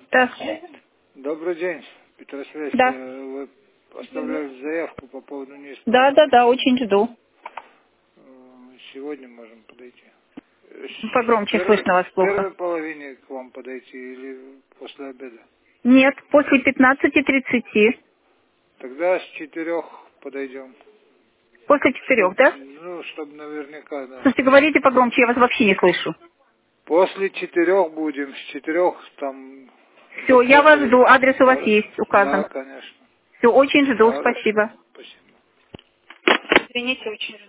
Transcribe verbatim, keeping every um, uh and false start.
Да. Добрый день, Петросвязь. Да. Вы оставляли заявку по поводу Да, неисправности. да, да, очень жду. Сегодня можем подойти. В Погромче первой, слышно вас в плохо. первой половине к вам подойти или после обеда? Нет, после пятнадцати тридцати. Тогда с четырех подойдем. После Чтоб, четырех, да? ну, чтобы наверняка, да. Слушайте, говорите погромче, я вас вообще не слышу. После четырех будем, с четырех там до Все, я вас после. жду, адрес у вас Хорошо. есть Да, указан. конечно. Все, очень жду, Хорошо. спасибо. Спасибо. Извините, очень жду.